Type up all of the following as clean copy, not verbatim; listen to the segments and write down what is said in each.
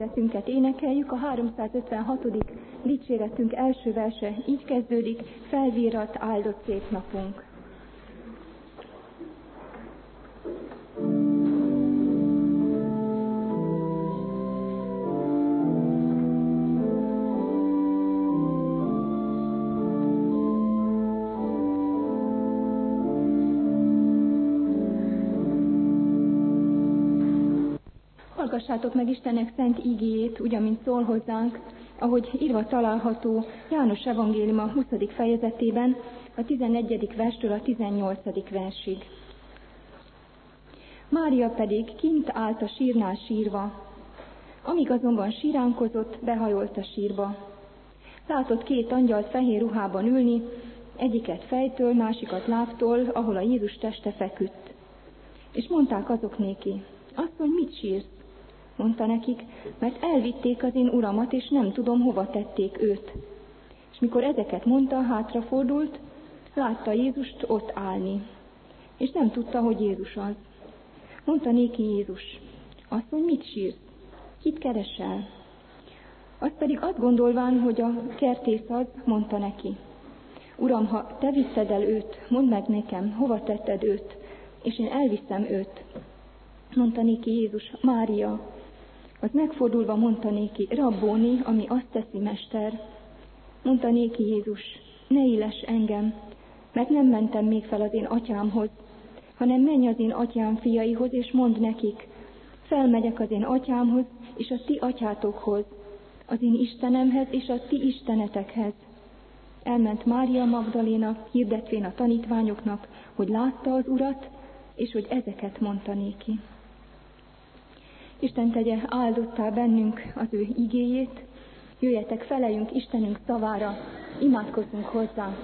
dicséretünket énekeljük, a 356. dicséretünk első verse így kezdődik: felvírat áldott szép napunk. Hallgassátok meg Istennek szent ígéjét, úgy, amint szól hozzánk, ahogy írva található János evangéliuma 20. fejezetében, a 11. verstől a 18. versig. Mária pedig kint állt a sírnál sírva. Amíg azonban síránkozott, behajolt a sírba. Látott két angyalt fehér ruhában ülni, egyiket fejtől, másikat lábtól, ahol a Jézus teste feküdt. És mondták azok néki: asszony, mit sírsz? Mondta nekik: mert elvitték az én uramat, és nem tudom, hova tették őt. És mikor ezeket mondta, hátrafordult, látta Jézust ott állni, és nem tudta, hogy Jézus az. Mondta néki Jézus: asszony, mit sírsz? Kit keresel? Azt pedig azt gondolván, hogy a kertész az, mondta neki: Uram, ha te vitted el őt, mondd meg nekem, hova tetted őt, és én elviszem őt. Mondta néki Jézus: Mária. Az megfordulva mondta néki: Rabbóni, ami azt teszi, mester. Mondta néki Jézus: ne illess engem, mert nem mentem még fel az én atyámhoz, hanem menj az én atyám fiaihoz, és mondd nekik: felmegyek az én atyámhoz, és a ti atyátokhoz, az én Istenemhez, és a ti istenetekhez. Elment Mária Magdaléna, hirdetvén a tanítványoknak, hogy látta az Urat, és hogy ezeket mondta néki. Isten tegye áldottá bennünk az ő igéjét, jöjjetek, feleljünk Istenünk szavára, imádkozzunk hozzá.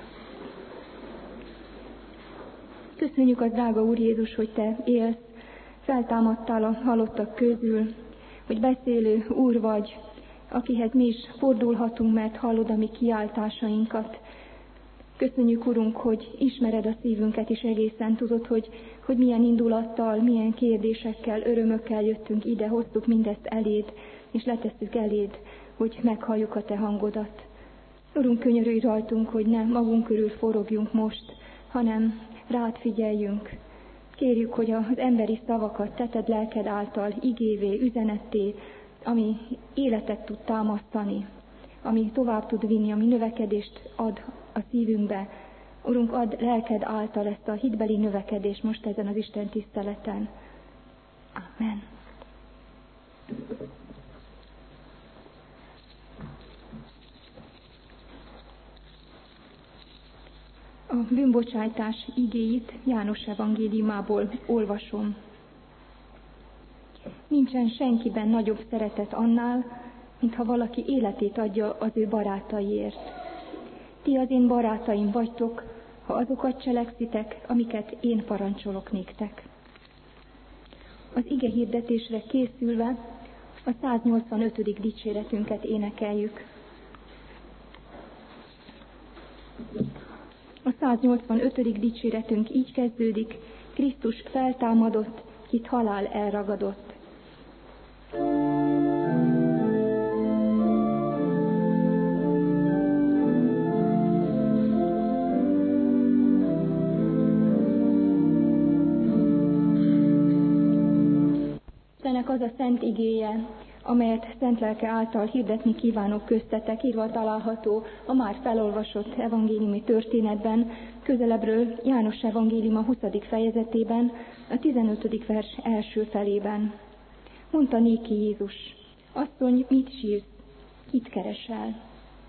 Köszönjük az drága Úr Jézus, hogy te élsz, feltámadtál a halottak közül, hogy beszélő Úr vagy, akihez mi is fordulhatunk, mert hallod a mi kiáltásainkat. Köszönjük, Urunk, hogy ismered a szívünket, és egészen tudod, hogy milyen indulattal, milyen kérdésekkel, örömökkel jöttünk ide, hoztuk mindezt eléd, és letesszük eléd, hogy meghalljuk a te hangodat. Urunk, könyörülj rajtunk, hogy ne magunk körül forogjunk most, hanem rád figyeljünk. Kérjük, hogy az emberi szavakat teted lelked által igévé, üzenetté, ami életet tud támasztani, ami tovább tud vinni, ami növekedést ad a szívünkbe. Urunk, add lelked által ezt a hitbeli növekedést most ezen az Isten tiszteleten. Amen. A bűnbocsájtás igéit János evangéliumából olvasom. Nincsen senkiben nagyobb szeretet annál, mintha valaki életét adja az ő barátaiért. Ti az én barátaim vagytok, ha azokat cselekszitek, amiket én parancsolok néktek. Az ige hirdetésre készülve a 185. dicséretünket énekeljük. A 185. dicséretünk így kezdődik: Krisztus feltámadott, kit halál elragadott. Istennek az a szent igéje, amelyet szent lelke által hirdetni kívánok köztetek, írva található a már felolvasott evangéliumi történetben, közelebbről János evangéliuma 20. fejezetében, a 15. vers első felében. Mondta néki Jézus: asszony, mit sírsz? Kit keresel?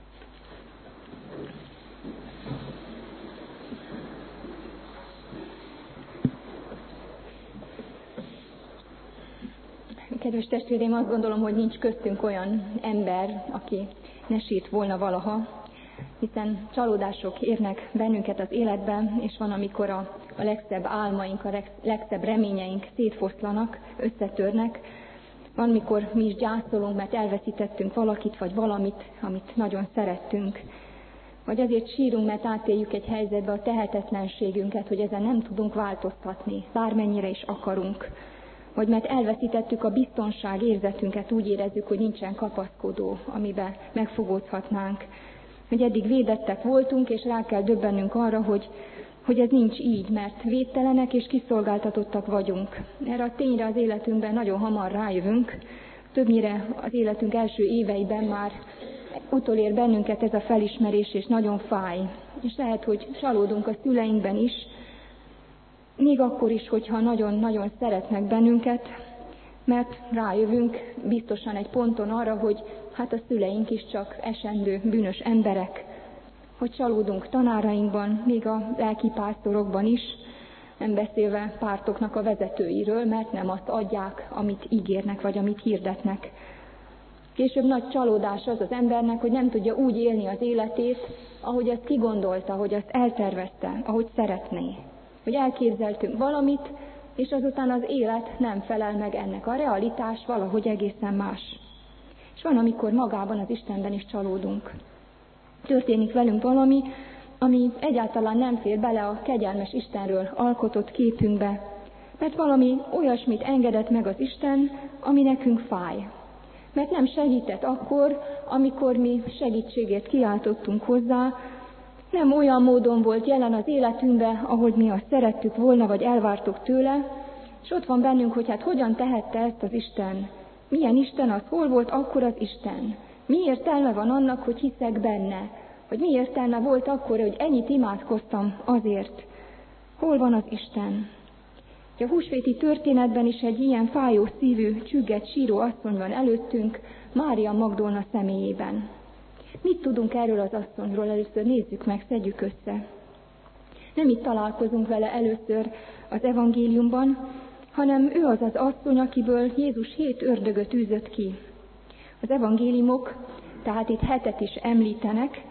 Kedves testvéreim, azt gondolom, hogy nincs köztünk olyan ember, aki ne sírt volna valaha, hiszen csalódások érnek bennünket az életben, és van, amikor a legszebb álmaink, a legszebb reményeink szétfoszlanak, összetörnek. Van, mikor mi is gyászolunk, mert elveszítettünk valakit vagy valamit, amit nagyon szerettünk. Vagy azért sírunk, mert átéljük egy helyzetbe a tehetetlenségünket, hogy ezen nem tudunk változtatni, bármennyire is akarunk. vagy mert elveszítettük a biztonság érzetünket, úgy érezzük, hogy nincsen kapaszkodó, amiben megfogódhatnánk. Hogy eddig védettek voltunk, és rá kell döbbennünk arra, hogy ez nincs így, mert védtelenek és kiszolgáltatottak vagyunk. Erre a tényre az életünkben nagyon hamar rájövünk, többnyire az életünk első éveiben már utolér bennünket ez a felismerés, és nagyon fáj. És lehet, hogy csalódunk a szüleinkben is, még akkor is, hogyha nagyon-nagyon szeretnek bennünket, mert rájövünk biztosan egy ponton arra, hogy hát a szüleink is csak esendő, bűnös emberek, hogy csalódunk tanárainkban, még a lelkipásztorokban is, nem beszélve pártoknak a vezetőiről, mert nem azt adják, amit ígérnek, vagy amit hirdetnek. Később nagy csalódás az az embernek, hogy nem tudja úgy élni az életét, ahogy azt kigondolta, ahogy azt eltervezte, ahogy szeretné. Hogy elképzeltünk valamit, és azután az élet nem felel meg ennek. A realitás valahogy egészen más. És van, amikor magában az Istenben is csalódunk. Történik velünk valami, ami egyáltalán nem fér bele a kegyelmes Istenről alkotott képünkbe, mert valami olyasmit engedett meg az Isten, ami nekünk fáj. Mert nem segített akkor, amikor mi segítségért kiáltottunk hozzá, nem olyan módon volt jelen az életünkben, ahogy mi azt szerettük volna, vagy elvártuk tőle, és ott van bennünk, hogy hát hogyan tehette ezt az Isten. Milyen Isten az, hol volt akkor az Isten? Mi értelme van annak, hogy hiszek benne? Hogy mi értelme volt akkor, hogy ennyit imádkoztam azért? Hol van az Isten? A húsvéti történetben is egy ilyen fájó szívű, csügget, síró asszony van előttünk, Mária Magdolna személyében. Mit tudunk erről az asszonyról? Először nézzük meg, szedjük össze. Nem itt találkozunk vele először az evangéliumban, hanem ő az az asszony, akiből Jézus 7 ördögöt űzött ki. Az evangéliumok, tehát itt 7-et is említenek,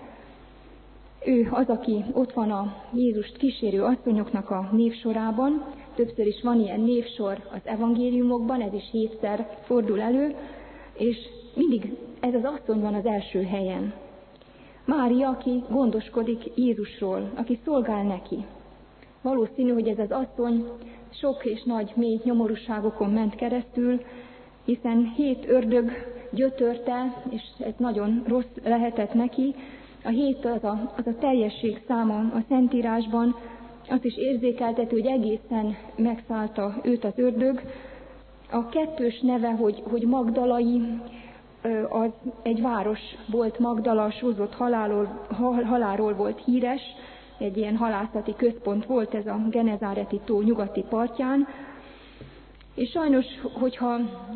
ő az, aki ott van a Jézust kísérő asszonyoknak a névsorában, többször is van ilyen névsor az evangéliumokban, ez is 7-szer fordul elő, és mindig ez az asszony van az első helyen. Mária, aki gondoskodik Jézusról, aki szolgál neki. Valószínű, hogy ez az asszony sok és nagy, mély nyomorúságokon ment keresztül, hiszen 7 ördög gyötörte, és ez nagyon rossz lehetett neki. A 7 az a teljesség száma a Szentírásban, azt is érzékeltető, hogy egészen megszállta őt az ördög. A 2. neve, hogy Magdalai, az egy város volt, Magdala, sózott halálról volt híres, egy ilyen halászati központ volt ez a Genezáreti tó nyugati partján, és sajnos, hogyha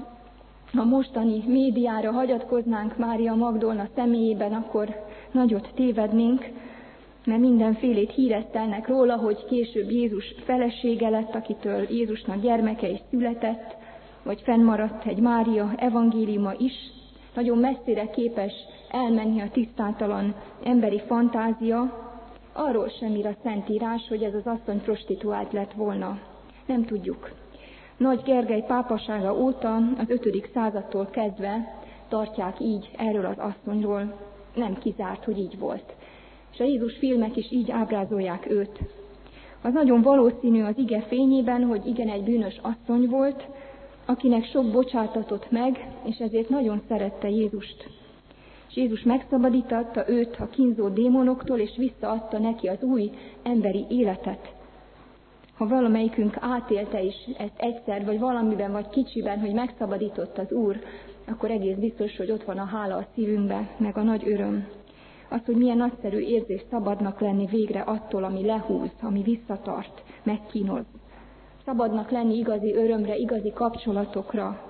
a mostani médiára hagyatkoznánk Mária Magdolna személyében, akkor nagyot tévednénk, mert mindenfélét híresztelnek róla, hogy később Jézus felesége lett, akitől Jézusnak gyermeke is született, vagy fennmaradt egy Mária evangéliuma is. Nagyon messzire képes elmenni a tisztátalan emberi fantázia. Arról sem ír a Szentírás, hogy ez az asszony prostituált lett volna. Nem tudjuk. Nagy Gergely pápasága óta, az 5. századtól kezdve tartják így erről az asszonyról. Nem kizárt, hogy így volt. És a Jézus filmek is így ábrázolják őt. Az nagyon valószínű az ige fényében, hogy igen, egy bűnös asszony volt, akinek sok bocsátatott meg, és ezért nagyon szerette Jézust. És Jézus megszabadította őt a kínzó démonoktól, és visszaadta neki az új emberi életet. Ha valamelyikünk átélte is ezt egyszer, vagy valamiben, vagy kicsiben, hogy megszabadított az Úr, akkor egész biztos, hogy ott van a hála a szívünkben, meg a nagy öröm. Az, hogy milyen nagyszerű érzés szabadnak lenni végre attól, ami lehúz, ami visszatart, megkínoz. Szabadnak lenni igazi örömre, igazi kapcsolatokra.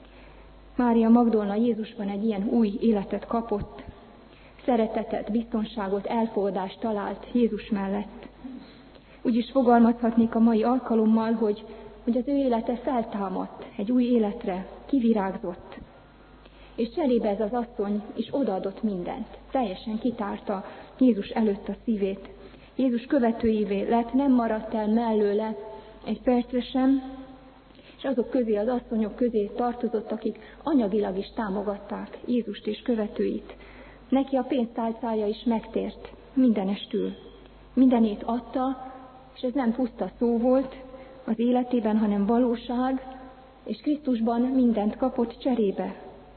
Mária Magdolna Jézusban egy ilyen új életet kapott, szeretetet, biztonságot, elfogadást talált Jézus mellett. Úgy is fogalmazhatnék a mai alkalommal, hogy az ő élete feltámadt egy új életre, kivirágzott. És cserébe ez az asszony is odaadott mindent. Teljesen kitárta Jézus előtt a szívét. Jézus követőivé lett, nem maradt el mellőle egy percre sem, és azok közé, az asszonyok közé tartozott, akik anyagilag is támogatták Jézust és követőit. Neki a pénztálcája is megtért mindenestül. Mindenét adta, és ez nem puszta szó volt az életében, hanem valóság, és Krisztusban mindent kapott cserébe.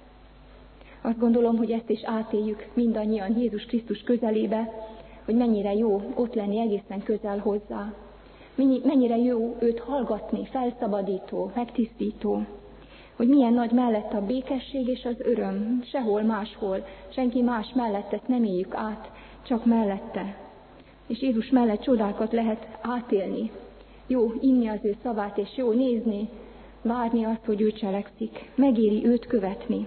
Azt gondolom, hogy ezt is átéljük mindannyian Jézus Krisztus közelébe, hogy mennyire jó ott lenni egészen közel hozzá. Mennyire jó őt hallgatni, felszabadító, megtisztító, hogy milyen nagy mellett a békesség és az öröm, sehol máshol, senki más mellett ezt nem éljük át, csak mellette. És Jézus mellett csodákat lehet átélni. Jó inni az ő szavát, és jó nézni, várni azt, hogy ő cselekszik. Megéri őt követni.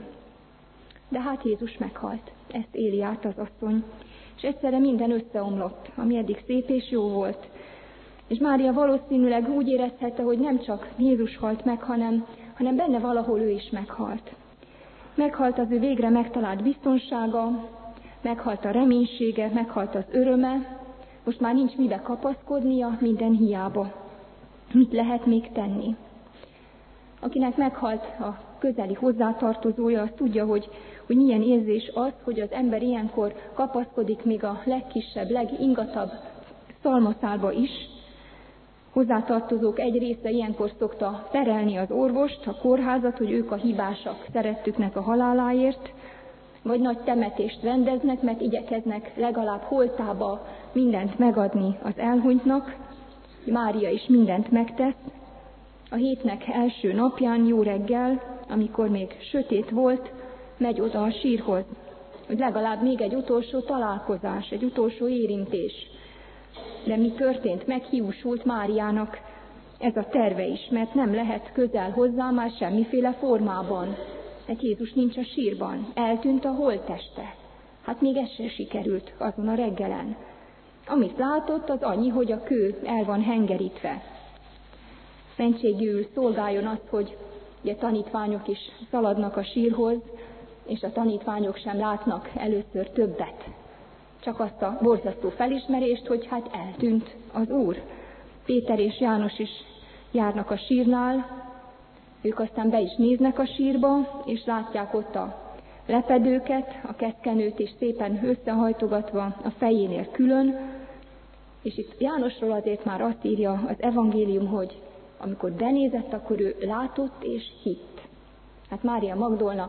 De hát Jézus meghalt. Ezt éli át az asszony. És egyszerre minden összeomlott, ami eddig szép és jó volt. És Mária valószínűleg úgy érezhette, hogy nem csak Jézus halt meg, hanem benne valahol ő is meghalt. Meghalt az ő végre megtalált biztonsága, meghalt a reménysége, meghalt az öröme, most már nincs mibe kapaszkodnia, minden hiába. Mit lehet még tenni? Akinek meghalt a közeli hozzátartozója, az tudja, hogy milyen érzés az, hogy az ember ilyenkor kapaszkodik még a legkisebb, legingatabb szalmaszálba is. Hozzátartozók egy része ilyenkor szokta perelni az orvost, a kórházat, hogy ők a hibásak szerettüknek a haláláért, vagy nagy temetést rendeznek, mert igyekeznek legalább holtába mindent megadni az elhunytnak. Mária is mindent megtesz. A hétnek első napján, jó reggel, amikor még sötét volt, megy oda a sírhoz, hogy legalább még egy utolsó találkozás, egy utolsó érintés. De mi történt? Meghiúsult Máriának ez a terve is, mert nem lehet közel hozzá már semmiféle formában. Mert Jézus nincs a sírban, eltűnt a holtteste. Hát még ez se sikerült azon a reggelen. Amit látott, az annyi, hogy a kő el van hengerítve. Szentségül szolgáljon azt, hogy ugye tanítványok is szaladnak a sírhoz, és a tanítványok sem látnak először többet. Csak azt a borzasztó felismerést, hogy hát eltűnt az Úr. Péter és János is járnak a sírnál, ők aztán be is néznek a sírba, és látják ott a lepedőket, a keszkenőt is szépen összehajtogatva a fejénél külön, és itt Jánosról azért már azt írja az evangélium, hogy amikor benézett, akkor ő látott és hitt. Hát Mária Magdolna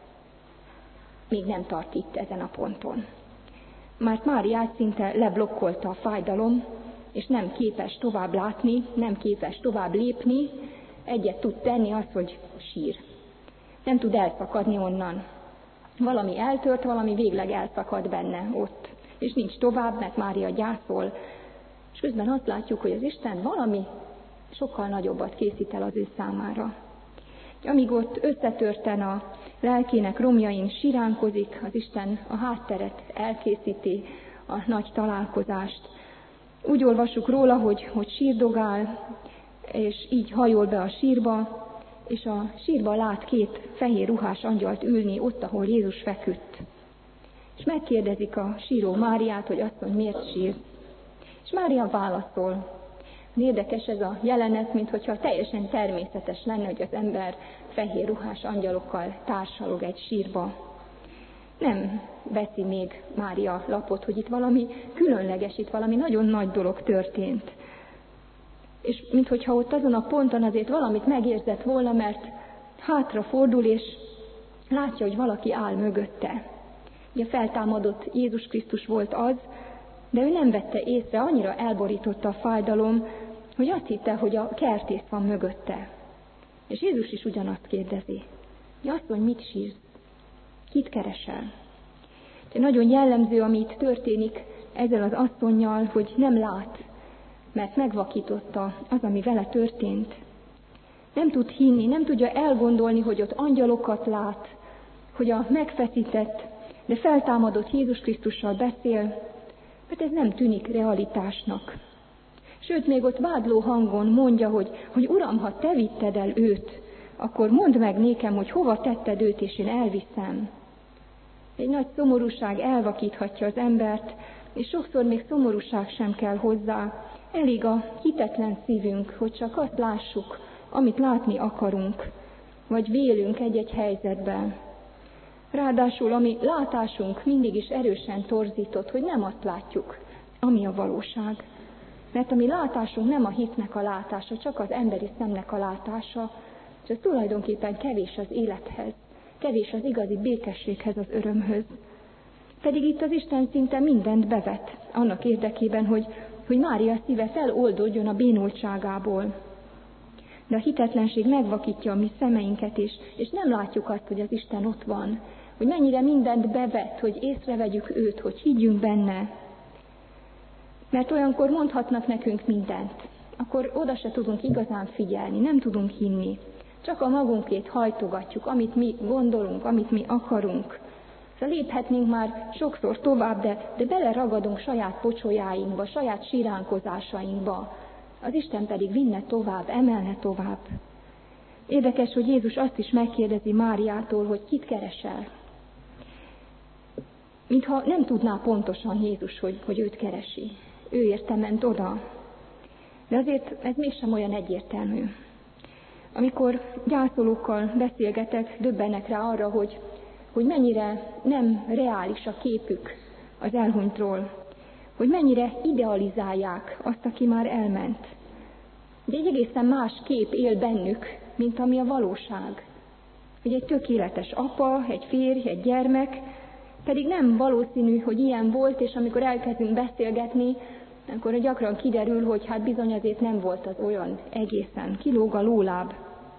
még nem tart itt ezen a ponton. Mert Máriát szinte leblokkolta a fájdalom, és nem képes tovább látni, nem képes tovább lépni, egyet tud tenni az, hogy sír. Nem tud elszakadni onnan. Valami eltört, valami végleg elszakad benne ott. És nincs tovább, mert Mária gyászol. És közben azt látjuk, hogy az Isten valami sokkal nagyobbat készít el az ő számára. Amíg ott összetörten a lelkének romjain siránkozik, az Isten a hátteret elkészíti, a nagy találkozást. Úgy olvassuk róla, hogy sírdogál, és így hajol be a sírba, és a sírba lát két fehér ruhás angyalt ülni ott, ahol Jézus feküdt. És megkérdezik a síró Máriát, hogy asszony, miért sír? És Mária válaszol. Érdekes ez a jelenet, minthogyha teljesen természetes lenne, hogy az ember fehér ruhás angyalokkal társalog egy sírba. Nem veszi még Mária lapot, hogy itt valami különleges, itt valami nagyon nagy dolog történt. És minthogyha ott azon a ponton azért valamit megérzett volna, mert hátrafordul, és látja, hogy valaki áll mögötte. Ugye feltámadott Jézus Krisztus volt az, de ő nem vette észre, annyira elborította a fájdalom, hogy azt hitte, hogy a kertész van mögötte. És Jézus is ugyanazt kérdezi. Asszony, mit sírsz? Kit keresel? De nagyon jellemző, ami itt történik ezzel az asszonnyal, hogy nem lát, mert megvakította az, ami vele történt. Nem tud hinni, nem tudja elgondolni, hogy ott angyalokat lát, hogy a megfeszített, de feltámadott Jézus Krisztussal beszél, mert ez nem tűnik realitásnak. Sőt, még ott vádló hangon mondja, hogy Uram, ha te vitted el őt, akkor mondd meg nékem, hogy hova tetted őt, és én elviszem. Egy nagy szomorúság elvakíthatja az embert, és sokszor még szomorúság sem kell hozzá. Elég a hitetlen szívünk, hogy csak azt lássuk, amit látni akarunk, vagy vélünk egy-egy helyzetben. Ráadásul a mi látásunk mindig is erősen torzított, hogy nem azt látjuk, ami a valóság. Mert a mi látásunk nem a hitnek a látása, csak az emberi szemnek a látása, És ez tulajdonképpen kevés az élethez, kevés az igazi békességhez, az örömhöz. Pedig itt az Isten szinte mindent bevet annak érdekében, hogy Mária szíve feloldódjon a bénultságából. De a hitetlenség megvakítja a mi szemeinket is, és nem látjuk azt, hogy az Isten ott van, hogy mennyire mindent bevet, hogy észrevegyük őt, hogy higgyünk benne. Mert olyankor mondhatnak nekünk mindent, akkor oda se tudunk igazán figyelni, nem tudunk hinni. Csak a magunkét hajtogatjuk, amit mi gondolunk, amit mi akarunk. Szóval léphetnénk már sokszor tovább, de beleragadunk saját pocsolyáinkba, saját siránkozásainkba. Az Isten pedig vinne tovább, emelne tovább. Érdekes, hogy Jézus azt is megkérdezi Máriától, hogy kit keresel. Mintha nem tudná pontosan Jézus, hogy őt keresi. Ő érte ment oda. De azért ez mégsem olyan egyértelmű. Amikor gyászolókkal beszélgetek, döbbenek rá arra, hogy mennyire nem reális a képük az elhunytról, hogy mennyire idealizálják azt, aki már elment. De egy egészen más kép él bennük, mint ami a valóság. Hogy egy tökéletes apa, egy férj, egy gyermek, pedig nem valószínű, hogy ilyen volt, és amikor elkezdünk beszélgetni, akkor gyakran kiderül, hogy hát bizony azért nem volt az olyan egészen. Kilóg a lóláb.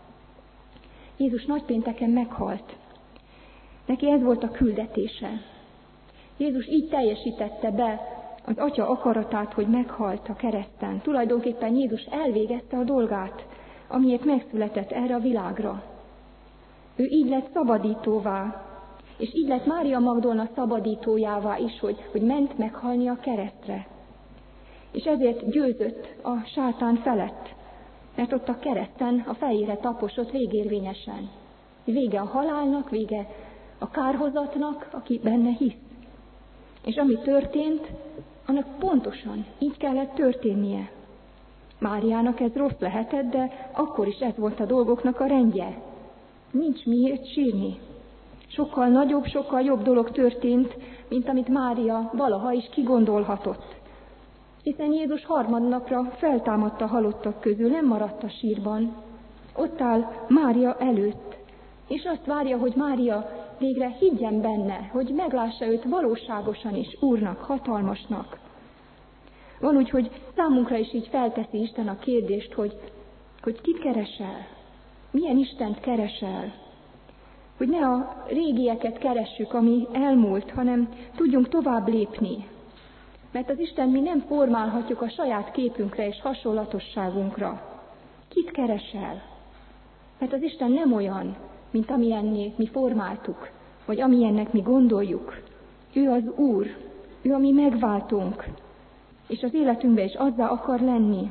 Jézus nagypénteken meghalt. Neki ez volt a küldetése. Jézus így teljesítette be az Atya akaratát, hogy meghalt a kereszten. Tulajdonképpen Jézus elvégezte a dolgát, amiért megszületett erre a világra. Ő így lett szabadítóvá, és így lett Mária Magdolna szabadítójává is, hogy ment meghalni a keresztre. És ezért győzött a sátán felett, mert ott a kereszten a fejére taposott végérvényesen. Vége a halálnak, vége a kárhozatnak, aki benne hisz. És ami történt, annak pontosan így kellett történnie. Máriának ez rossz lehetett, de akkor is ez volt a dolgoknak a rendje. Nincs miért sírni. Sokkal nagyobb, sokkal jobb dolog történt, mint amit Mária valaha is kigondolhatott. Hiszen Jézus harmadnapra feltámadt a halottak közül, nem maradt a sírban. Ott áll Mária előtt, és azt várja, hogy Mária végre higgyen benne, hogy meglássa őt valóságosan is Úrnak, hatalmasnak. Van úgy, hogy számunkra is így felteszi Isten a kérdést, hogy kit keresel, milyen Istent keresel. Hogy ne a régieket keressük, ami elmúlt, hanem tudjunk tovább lépni. Mert az Isten mi nem formálhatjuk a saját képünkre és hasonlatosságunkra. Kit keresel? Mert az Isten nem olyan, mint amilyenné mi formáltuk, vagy amilyennek mi gondoljuk. Ő az Úr, ő a mi megváltónk, és az életünkben is azzá akar lenni.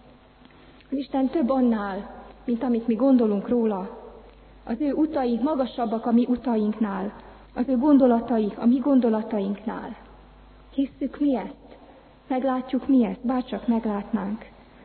Az Isten több annál, mint amit mi gondolunk róla. Az ő utai magasabbak a mi utainknál, az ő gondolatai a mi gondolatainknál. Hisszük mi ezt? Meglátjuk mi ezt? Bárcsak meglátnánk.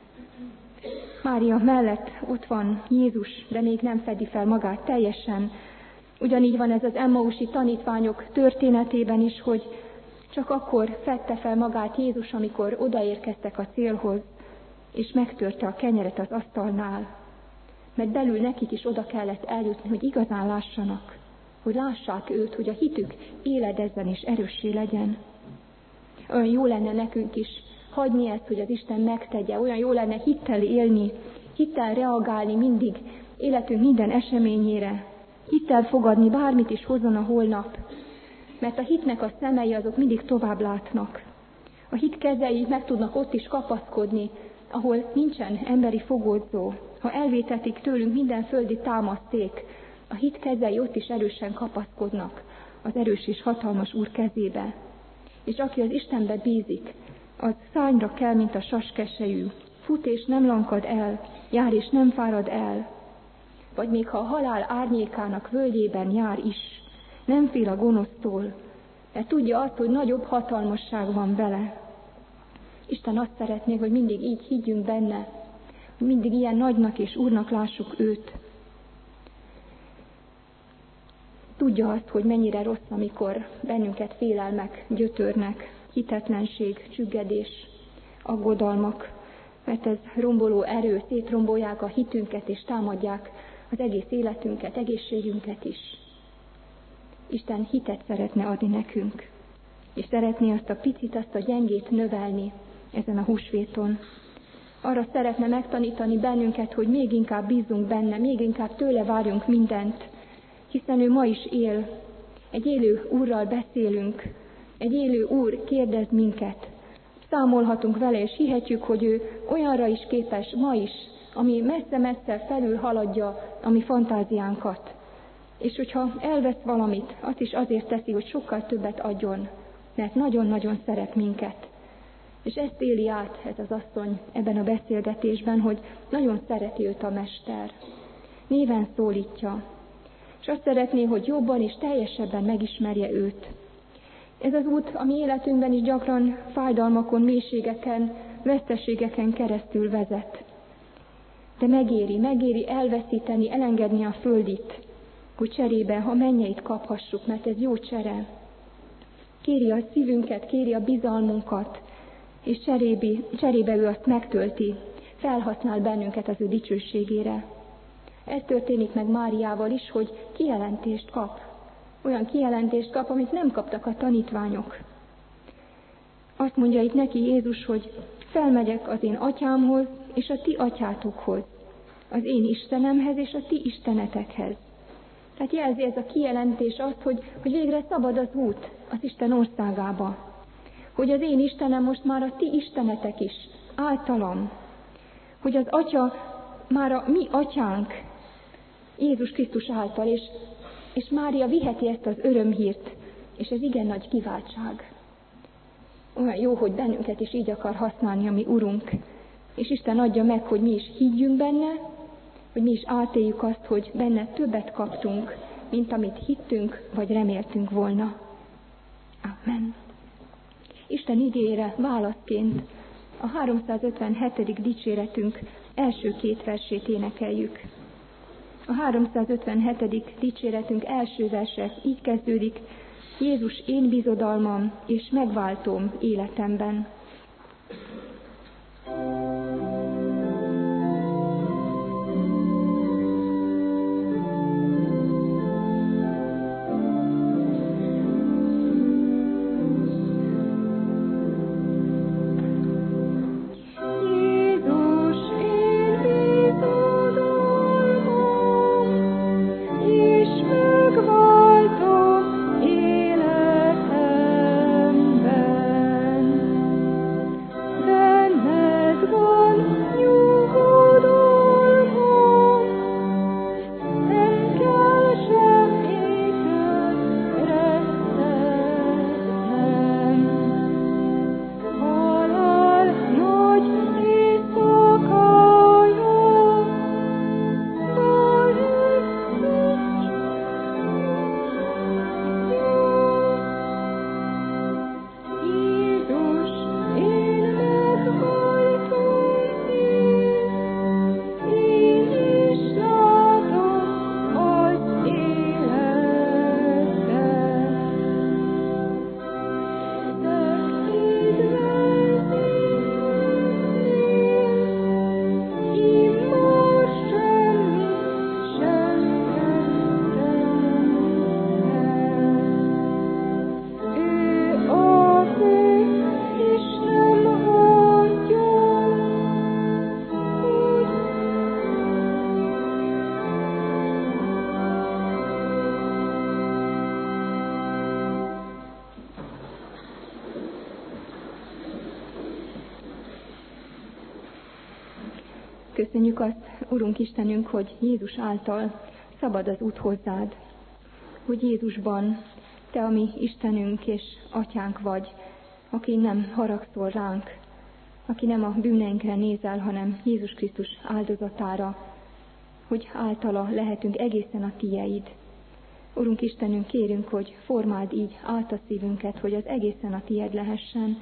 Mária mellett ott van Jézus, de még nem fedi fel magát teljesen. Ugyanígy van ez az emmausi tanítványok történetében is, hogy csak akkor fedte fel magát Jézus, amikor odaérkeztek a célhoz, és megtörte a kenyeret az asztalnál. Mert belül nekik is oda kellett eljutni, hogy igazán lássanak, hogy lássák őt, hogy a hitük éledezzen és erőssé legyen. Olyan jó lenne nekünk is hagyni ezt, hogy az Isten megtegye, olyan jó lenne hittel élni, hittel reagálni mindig életünk minden eseményére, hittel fogadni bármit is hozzon a holnap, mert a hitnek a szemei azok mindig tovább látnak. A hit kezei meg tudnak ott is kapaszkodni, ahol nincsen emberi fogódzó. Ha elvétetik tőlünk minden földi támaszték, a hit kezei ott is erősen kapaszkodnak az erős és hatalmas Úr kezébe. És aki az Istenbe bízik, az szárnyra kell, mint a saskesejű, fut és nem lankad el, jár és nem fárad el. Vagy még ha a halál árnyékának völgyében jár is, nem fél a gonosztól, mert tudja azt, hogy nagyobb hatalmasság van vele. Isten azt szeretné, hogy mindig így higgyünk benne, hogy mindig ilyen nagynak és Úrnak lássuk őt. Tudja azt, hogy mennyire rossz, amikor bennünket félelmek gyötörnek, hitetlenség, csüggedés, aggodalmak, mert ez romboló erő, szétrombolják a hitünket és támadják az egész életünket, egészségünket is. Isten hitet szeretne adni nekünk, és szeretné azt a picit, azt a gyengét növelni ezen a húsvéton. Arra szeretne megtanítani bennünket, hogy még inkább bízzunk benne, még inkább tőle várjunk mindent, hiszen ő ma is él. Egy élő Úrral beszélünk, egy élő Úr kérdez minket. Számolhatunk vele, és hihetjük, hogy ő olyanra is képes ma is, ami messze-messze felül haladja a mi fantáziánkat. És hogyha elvesz valamit, azt is azért teszi, hogy sokkal többet adjon, mert nagyon-nagyon szeret minket. És ezt éli át ez az asszony ebben a beszélgetésben, hogy nagyon szereti őt a Mester. Néven szólítja, és azt szeretné, hogy jobban és teljesebben megismerje őt. Ez az út a mi életünkben is gyakran fájdalmakon, mélységeken, veszteségeken keresztül vezet. De megéri elveszíteni, elengedni a földit, hogy cserébe a mennyeit kaphassuk, mert ez jó csere. Kéri a szívünket, kéri a bizalmunkat, és cserébe ő azt megtölti, felhasznál bennünket az ő dicsőségére. Ez történik meg Máriával is, hogy kijelentést kap. Olyan kijelentést kap, amit nem kaptak a tanítványok. Azt mondja itt neki Jézus, hogy felmegyek az én atyámhoz és a ti atyátokhoz, az én Istenemhez és a ti istenetekhez. Tehát jelzi ez a kijelentés azt, hogy végre szabad az út az Isten országába. Hogy az én Istenem most már a ti istenetek is, általam. Hogy az Atya már a mi atyánk, Jézus Krisztus által, és Mária viheti ezt az örömhírt, és ez igen nagy kiváltság. Olyan jó, hogy bennünket is így akar használni a mi Urunk, és Isten adja meg, hogy mi is higgyünk benne, hogy mi is átéljük azt, hogy benne többet kaptunk, mint amit hittünk, vagy reméltünk volna. Amen. Isten igéjére válaszként a 357. dicséretünk első két versét énekeljük. A 357. dicséretünk első verse így kezdődik: Jézus én bizodalmam és megváltom életemben. Köszönjük azt, Urunk Istenünk, hogy Jézus által szabad az út hozzád. Hogy Jézusban Te a mi Istenünk és Atyánk vagy, aki nem haragszol ránk, aki nem a bűneinkre nézel, hanem Jézus Krisztus áldozatára, hogy általa lehetünk egészen a Tieid. Urunk Istenünk, kérünk, hogy formáld így át a szívünket, hogy az egészen a Tied lehessen.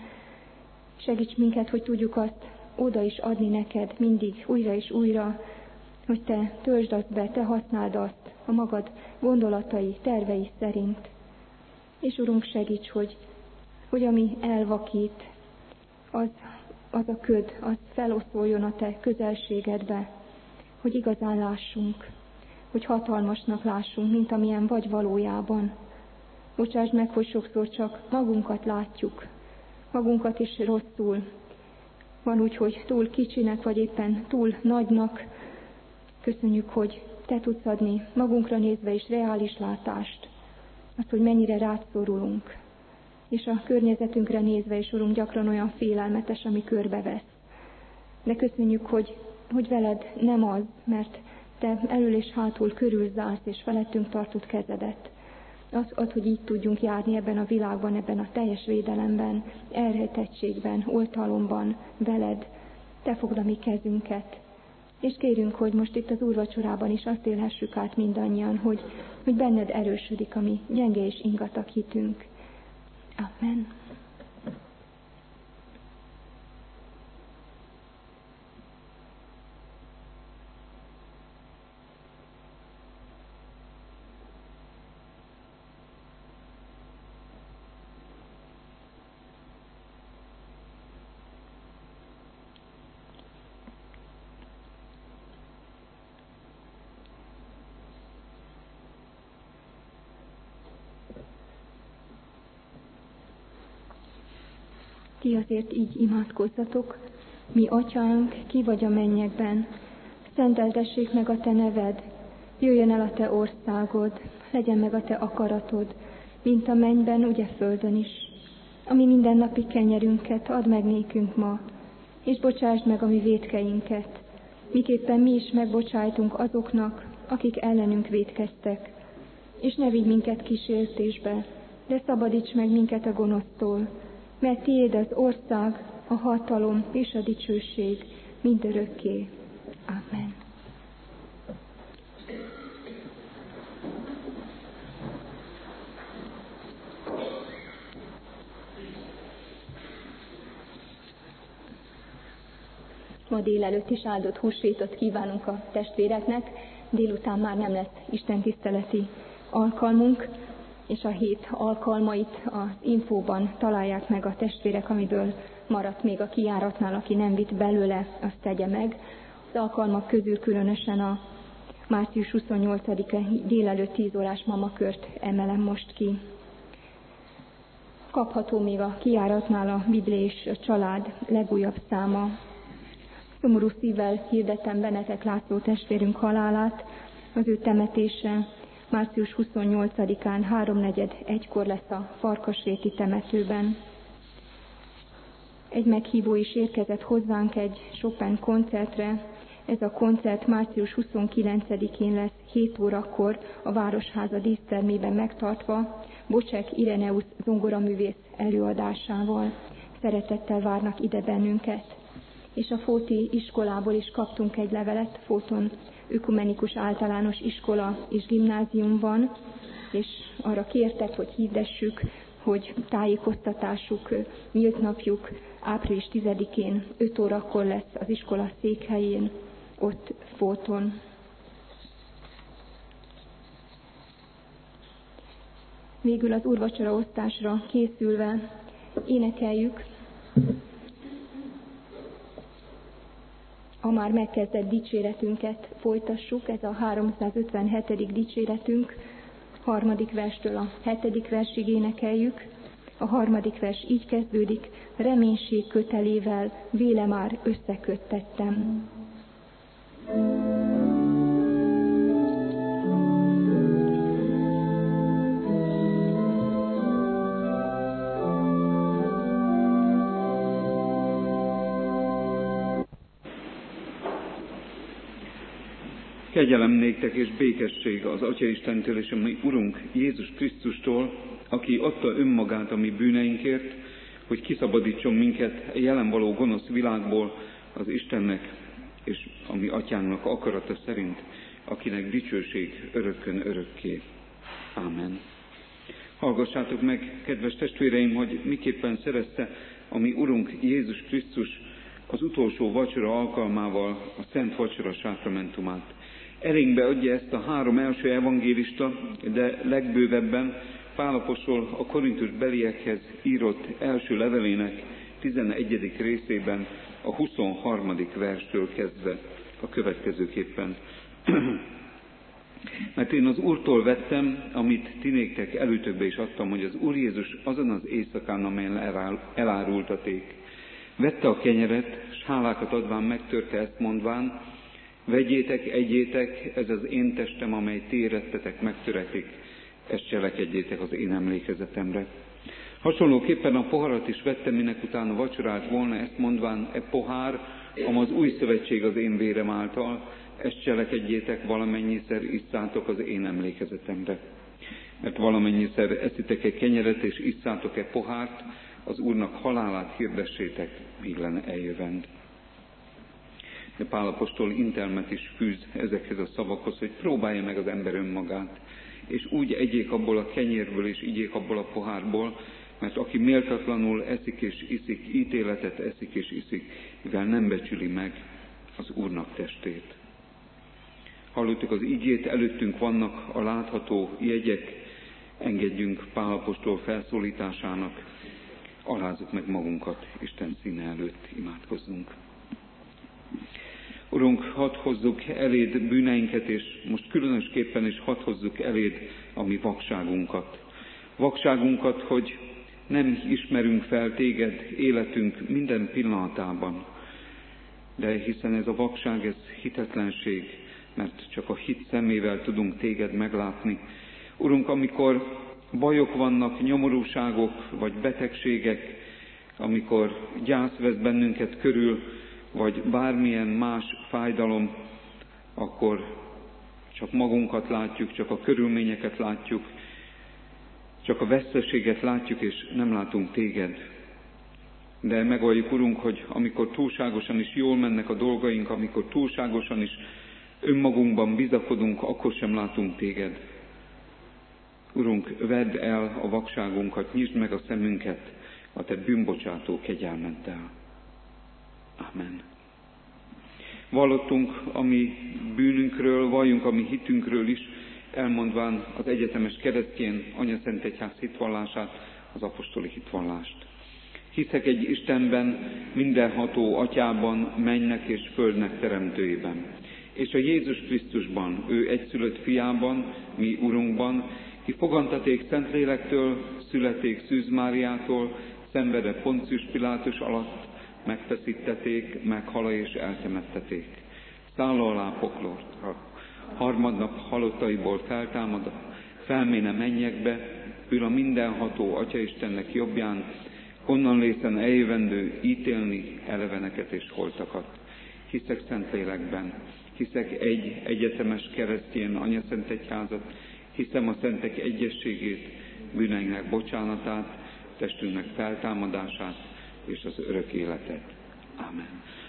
Segíts minket, hogy tudjuk azt oda is adni neked mindig, újra és újra, hogy Te töltsd azt be, Te használd azt a magad gondolatai, tervei szerint. És Urunk, segíts, hogy ami elvakít, az a köd, az feloszoljon a Te közelségedbe, hogy igazán lássunk, hogy hatalmasnak lássunk, mint amilyen vagy valójában. Bocsásd meg, hogy sokszor csak magunkat látjuk, magunkat is rosszul. Van úgy, hogy túl kicsinek, vagy éppen túl nagynak. Köszönjük, hogy Te tudsz adni magunkra nézve is reális látást. Azt, hogy mennyire rád szorulunk. És a környezetünkre nézve is, Urunk, gyakran olyan félelmetes, ami körbevesz. De köszönjük, hogy veled nem az, mert Te elől és hátul körülzársz, és felettünk tartod kezedet. Az, hogy így tudjunk járni ebben a világban, ebben a teljes védelemben, elrejtettségben, oltalomban, veled. Te fogd a mi kezünket. És kérünk, hogy most itt az úrvacsorában is azt élhessük át mindannyian, hogy benned erősödik a mi gyenge és ingatag hitünk. Amen. Ti azért így imádkozzatok: mi atyánk, ki vagy a mennyekben, szenteltessék meg a te neved, jöjjön el a te országod, legyen meg a te akaratod, mint a mennyben, úgy a földön is. Ami mindennapi kenyerünket add meg nékünk ma, és bocsásd meg a mi vétkeinket, miképpen mi is megbocsájtunk azoknak, akik ellenünk vétkeztek. És ne vigy minket kísértésbe, de szabadíts meg minket a gonosztól, mert tiéd az ország, a hatalom és a dicsőség mindörökké. Amen. Ma délelőtt is áldott húsvétot kívánunk a testvéreknek. Délután már nem lesz istentiszteleti alkalmunk, és a hét alkalmait az infóban találják meg a testvérek, amiből maradt még a kijáratnál, aki nem vitt belőle, azt tegye meg. Az alkalmak közül különösen a március 28-e délelőtt 10 órás mamakört emelem most ki. Kapható még a kijáratnál a Biblia és a család legújabb száma. Szomorú szívvel hirdetem Benetek László testvérünk halálát. Az ő temetése március 28-án 3:45-kor lesz a Farkasréti temetőben. Egy meghívó is érkezett hozzánk egy Chopin koncertre. Ez a koncert március 29-én lesz 7 órakor a Városháza dísztermében megtartva, Bocsek Ireneusz zongoraművész előadásával. Szeretettel várnak ide bennünket. És a Fóti iskolából is kaptunk egy levelet, Fóton ökumenikus általános iskola és gimnáziumban, és arra kértek, hogy hirdessük, hogy tájékoztatásuk, nyílt napjuk április 10-én 5 órakor lesz az iskola székhelyén, ott Fóton. Végül az úrvacsora osztásra készülve énekeljük a már megkezdett dicséretünket, folytassuk, ez a 357. dicséretünk, 3. verstől a 7. versig énekeljük. A 3. vers így kezdődik: reménység kötelével véle már összeköttettem. Kegyelem néktek és békesség az Atyaistentől és a mi Urunk Jézus Krisztustól, aki adta önmagát a mi bűneinkért, hogy kiszabadítson minket a jelen való gonosz világból az Istennek és a mi Atyánknak akarata szerint, akinek dicsőség örökkön örökké. Ámen. Hallgassátok meg, kedves testvéreim, hogy miképpen szerezte a mi Urunk Jézus Krisztus az utolsó vacsora alkalmával a Szent Vacsora sákramentumát. Elénkbe adja ezt a 3 első evangélista, de legbővebben Pál apostol a Korintus beliekhez írott első levelének 11. részében a 23. verstől kezdve a következőképpen. Mert én az Úrtól vettem, amit ti néktek előtökbe is adtam, hogy az Úr Jézus azon az éjszakán, amelyen elárultaték. Vette a kenyeret, s hálákat adván megtörte, ezt mondván: vegyétek, egyétek, ez az én testem, amely ti érettetek, megtöretik, ezt cselekedjétek az én emlékezetemre. Hasonlóképpen a poharat is vettem, minek utána vacsorált volna, ezt mondván: e pohár, az új szövetség az én vérem által, ezt cselekedjétek, valamennyiszer isszátok az én emlékezetemre. Mert valamennyiszer eszitek-e kenyeret és isszátok-e pohárt, az Úrnak halálát hirdessétek, míg lenne eljövend. De Pál apostol intelmet is fűz ezekhez a szavakhoz, hogy próbálja meg az ember önmagát, és úgy egyék abból a kenyérből, és igyék abból a pohárból, mert aki méltatlanul eszik és iszik, ítéletet eszik és iszik, mivel nem becsüli meg az Úrnak testét. Hallottuk az igét, előttünk vannak a látható jegyek, engedjünk Pál apostol felszólításának, alázzuk meg magunkat Isten színe előtt, imádkozzunk. Urunk, hadd hozzuk eléd bűneinket, és most különösképpen is hadd hozzuk eléd a mi vakságunkat. Vakságunkat, hogy nem ismerünk fel téged életünk minden pillanatában. De hiszen ez a vakság, ez hitetlenség, mert csak a hit szemével tudunk téged meglátni. Urunk, amikor bajok vannak, nyomorúságok vagy betegségek, amikor gyász vesz bennünket körül, vagy bármilyen más fájdalom, akkor csak magunkat látjuk, csak a körülményeket látjuk, csak a veszteséget látjuk, és nem látunk téged. De megvalljuk, Urunk, hogy amikor túlságosan is jól mennek a dolgaink, amikor túlságosan is önmagunkban bizakodunk, akkor sem látunk téged. Urunk, vedd el a vakságunkat, nyisd meg a szemünket a te bűnbocsátó kegyelmeddel. Amen. Vallottunk a mi bűnünkről, valljunk a mi hitünkről is, elmondván az egyetemes keresztény anyaszentegyház hitvallását, az apostoli hitvallást. Hiszek egy Istenben, mindenható Atyában, mennek és földnek teremtőjében, és a Jézus Krisztusban, ő egyszülött fiában, mi Urunkban, ki fogantaték Szentlélektől, születték Szűz Máriától, szenvedett Poncius Pilátus alatt, megfeszítették, meghala és eltemetteték. Szálla alá poklortra, harmadnap halottaiból feltámad, felméne mennyekbe, ül a mindenható Atya-Istennek jobbján, onnan lészen eljövendő ítélni eleveneket és holtakat. Hiszek Szentlélekben, hiszek egy egyetemes keresztény anyaszentegyházat, hiszem a szentek egyességét, bűneinknek bocsánatát, testünknek feltámadását és az örök életet. Amen.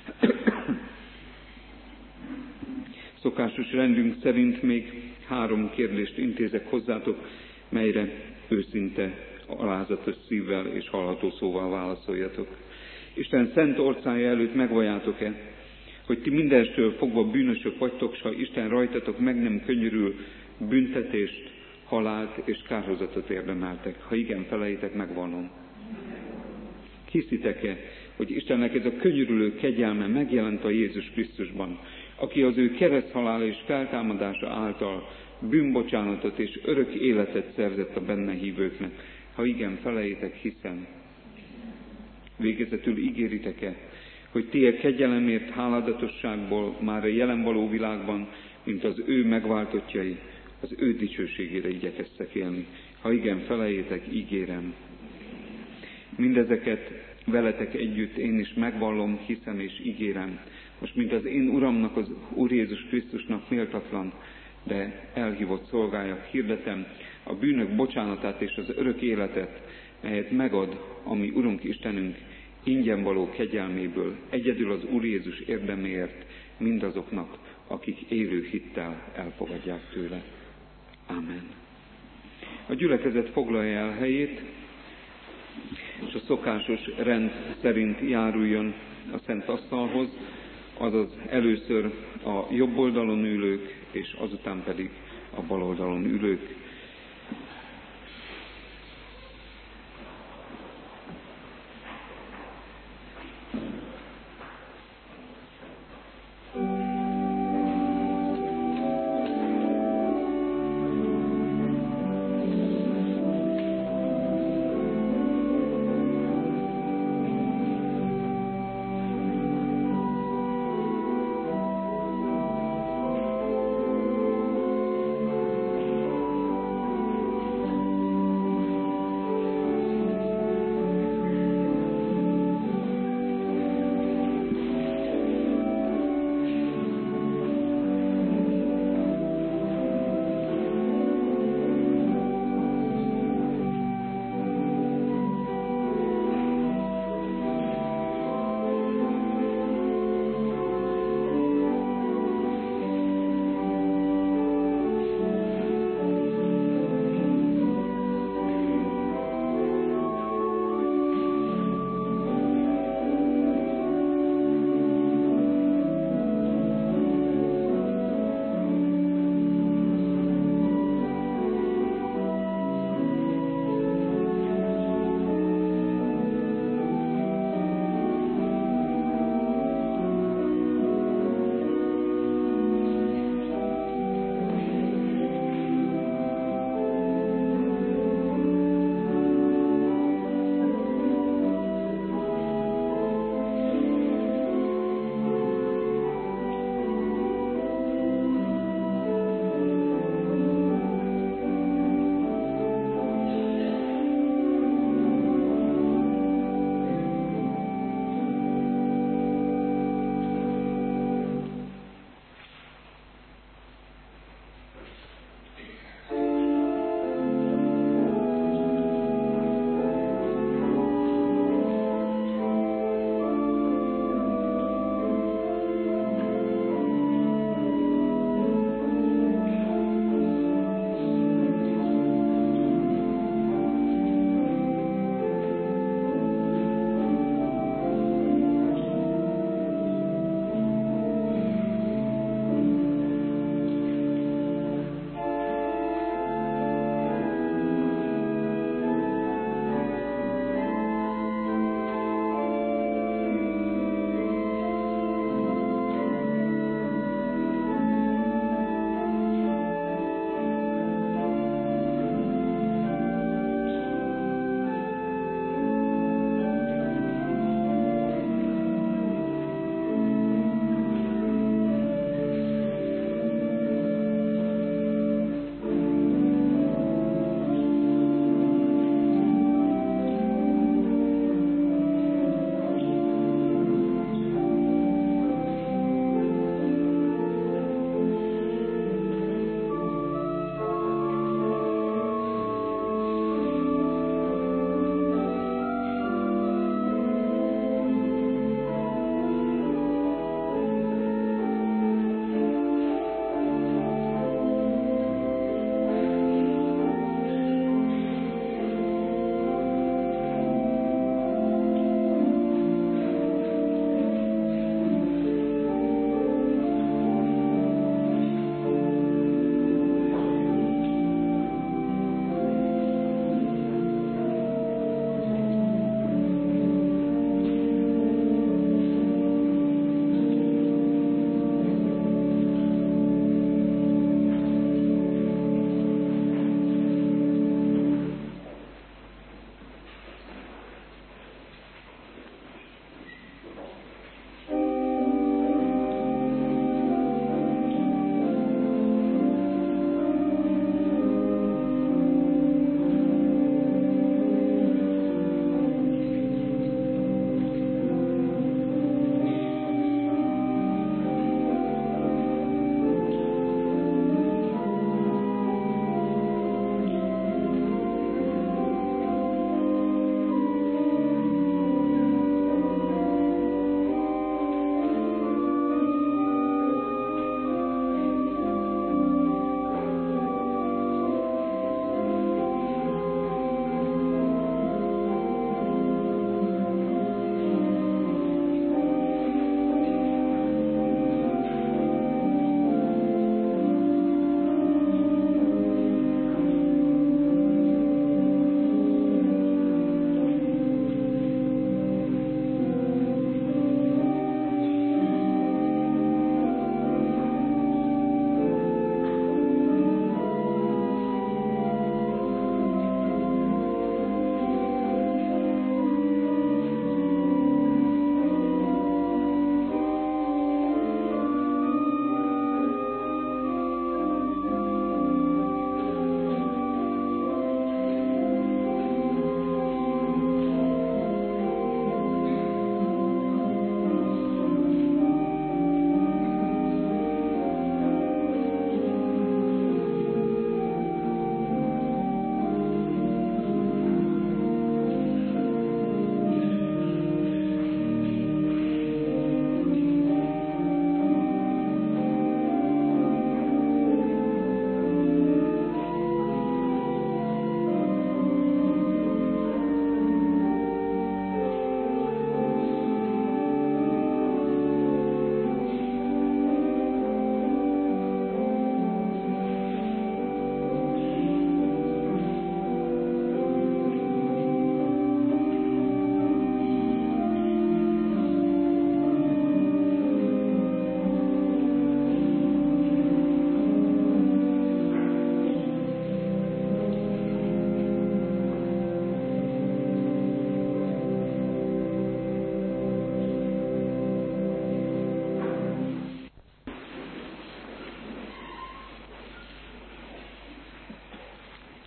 Szokásos rendünk szerint még 3 kérdést intézek hozzátok, melyre őszinte, alázatos szívvel és hallható szóval válaszoljatok. Isten szent orcája előtt megvalljátok-e, hogy ti mindenestől fogva bűnösök vagytok, s ha Isten rajtatok meg nem könyörül, büntetést, halált és kárhozatot érdemeltek? Ha igen, felejétek, megvallom. Hiszitek-e, hogy Istennek ez a könyörülő kegyelme megjelent a Jézus Krisztusban, aki az ő kereszthalála és feltámadása által bűnbocsánatot és örök életet szerzett a benne hívőknek? Ha igen, felejétek, hiszem. Végezetül ígéritek-e, hogy ti a kegyelemért háladatosságból már a jelen való világban, mint az ő megváltottjai, az ő dicsőségére igyekeztek élni? Ha igen, felejétek, ígérem. Mindezeket veletek együtt én is megvallom, hiszem és ígérem. Most, mint az én Uramnak, az Úr Jézus Krisztusnak méltatlan, de elhívott szolgája, hirdetem a bűnök bocsánatát és az örök életet, melyet megad a mi Urunk Istenünk ingyen való kegyelméből, egyedül az Úr Jézus érdeméért mindazoknak, akik élő hittel elfogadják tőle. Amen. A gyülekezet foglalja el helyét, és a szokásos rend szerint járuljon a Szent Asztalhoz, azaz először a jobb oldalon ülők, és azután pedig a bal oldalon ülők.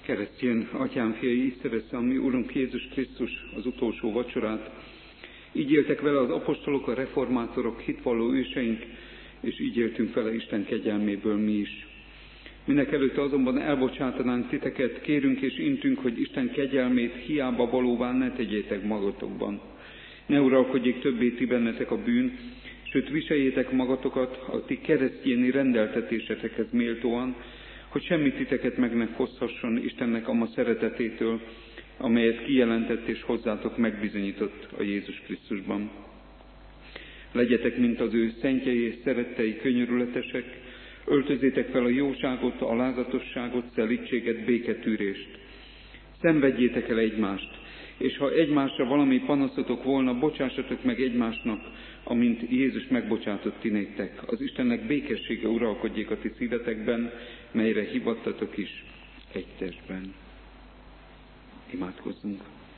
Keresztény atyám fiai, így szerezze a mi Urunk Jézus Krisztus az utolsó vacsorát. Így éltek vele az apostolok, a reformátorok, hitvalló őseink, és így éltünk vele Isten kegyelméből mi is. Mindenekelőtt azonban elbocsátanánk titeket, kérünk és intünk, hogy Isten kegyelmét hiába valóvá ne tegyétek magatokban. Ne uralkodjék többé ti bennetek a bűn, sőt viseljétek magatokat a ti keresztjéni rendeltetésetekhez méltóan, hogy semmit titeket meg ne foszhasson Istennek ama szeretetétől, amelyet kijelentett és hozzátok megbizonyított a Jézus Krisztusban. Legyetek, mint az ő szentjei és szerettei, könyörületesek, öltözétek fel a jóságot, a alázatosságot, szelídséget, béketűrést. Szenvedjétek el egymást, és ha egymásra valami panaszotok volna, bocsássatok meg egymásnak, amint Jézus megbocsátott ti néktek. Az Istennek békessége uralkodjék a ti szívetekben, melyre hivattatok is egy testben. Imádkozzunk.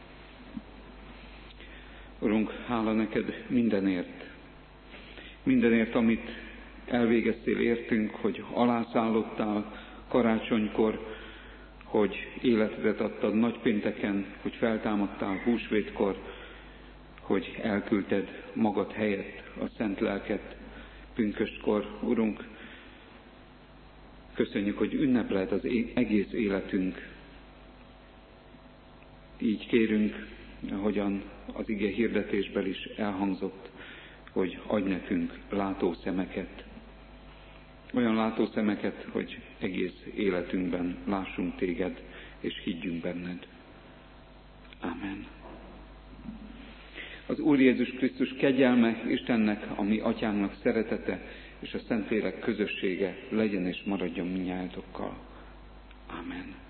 Urunk, hála neked mindenért. Mindenért, amit elvégeztél értünk, hogy alászállottál karácsonykor, hogy életedet adtad nagypénteken, hogy feltámadtál húsvétkor, hogy elküldted magad helyett a szent lelket pünköstkor. Urunk, köszönjük, hogy ünnepled az egész életünk. Így kérünk, ahogyan az ige hirdetésben is elhangzott, hogy adj nekünk látószemeket. Olyan látószemeket, hogy egész életünkben lássunk téged, és higgyünk benned. Ámen. Az Úr Jézus Krisztus kegyelme, Istennek, a mi atyánknak szeretete, és a Szentlélek közössége legyen és maradjon mindnyájatokkal. Ámen.